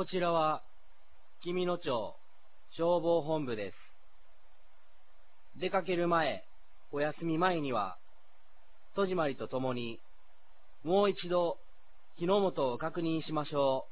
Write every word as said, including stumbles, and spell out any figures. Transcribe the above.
こちらは、紀美野町消防本部です。出かける前、お休み前には、戸締まりとともに、もう一度、火の元を確認しましょう。